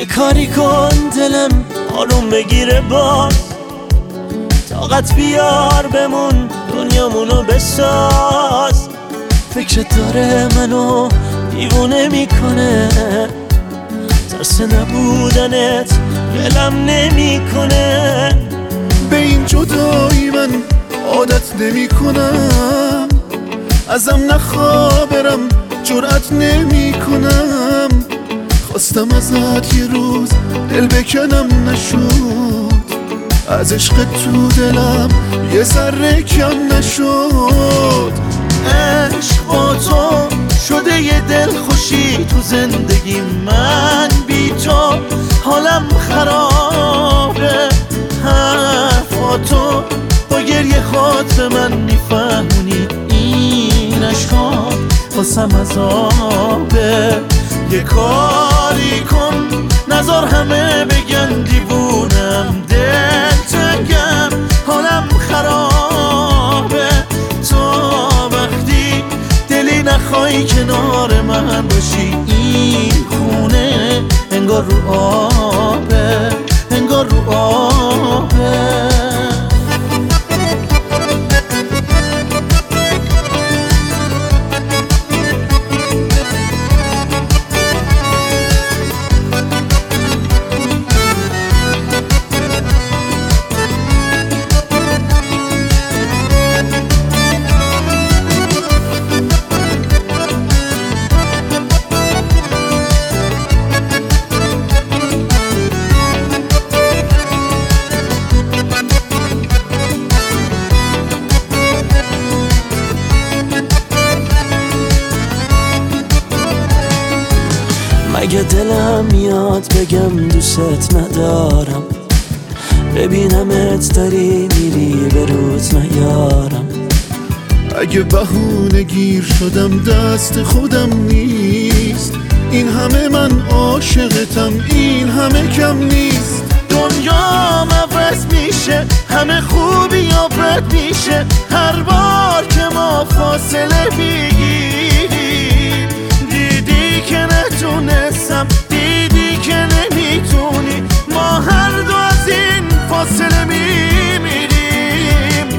یه کاری کن دلم آروم بگیره باز، طاقت بیار بمون دنیامونو بساز. فکرت داره منو دیوونه میکنه، ترس نبودنت ولم نمیکنه. به این جدایی من عادت نمی کنم، ازم نخوابرم جرأت نمی کنم. خواستم ازت یه روز دل بکنم نشد، از عشق تو دلم یه ذره کم نشد. عشق با تو شده یه دل خوشی تو زندگی من، بی تو حالم خرابه. حرفاتو با گریه خود به من میفهمونی، این عشقا واسم عذابه. یه کاری کن نذار همه بگن دیوونم، دل تنگم حالم خرابه. تا وقتی دلی نخوای کنار من باشی، این خونه انگار رو آبه، انگار رو آبه. مگه دلم میاد بگم دوست ندارم، ببینمت داری میری به روز نیارم. اگه بهونه گیر شدم دست خودم نیست، این همه من عاشقتم این همه کم نیست. دنیام عوض میشه، همه خوبی یا بد میشه، هر بار که ما فاصله بگیریم. دیدی که نتونستم، دیدی که نمیتونی، ما هر دو از این فاصله میمیریم.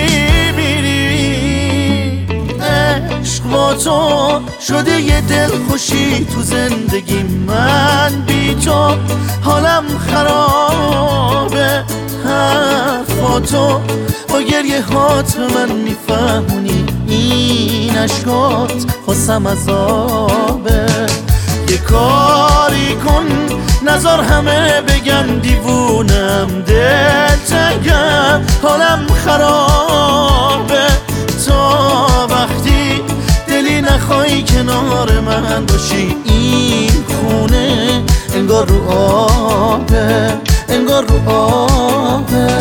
عشق با تو شده یه دل خوشی تو زندگی من، بی تو حالم خرابه. حرفاتو با گریه هات به من میفهمونی، این عشقات واسم عذابه. یه کاری کن نذار همه بگن دیوونم، دل تنگم حالم خرابه. تا وقتی دلی نخوای کنار من باشی، این خونه انگار رو آبه، انگار رو آبه.